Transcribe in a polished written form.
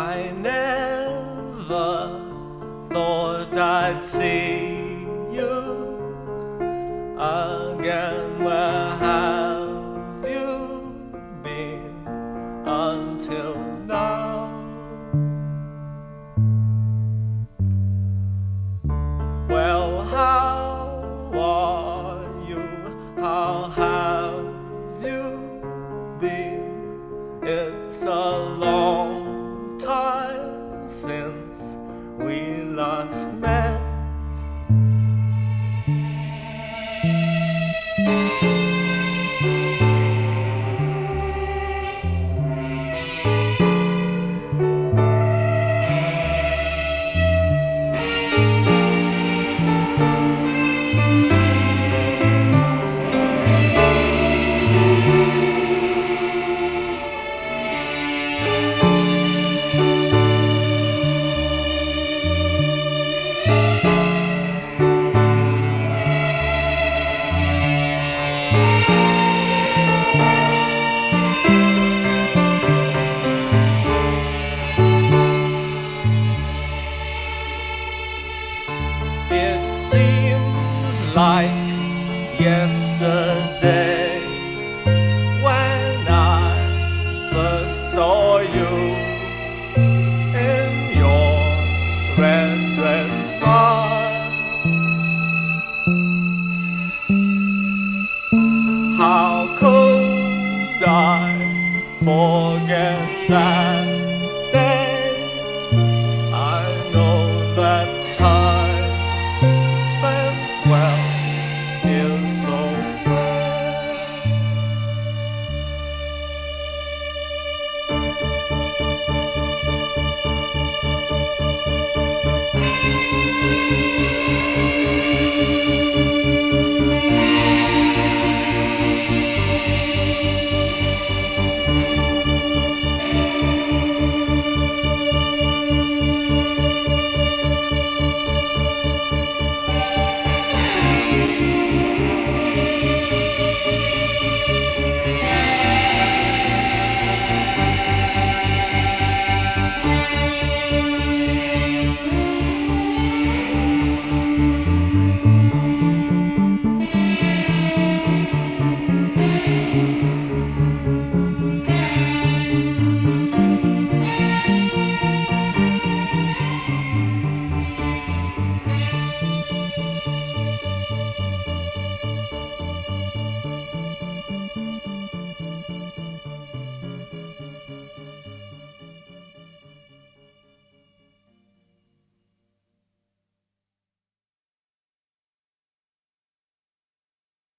I never thought I'd see you again. Where have you been until now? Well, how are you? How have you been? It's a long time since we last met. It seems like yesterday when I first saw you.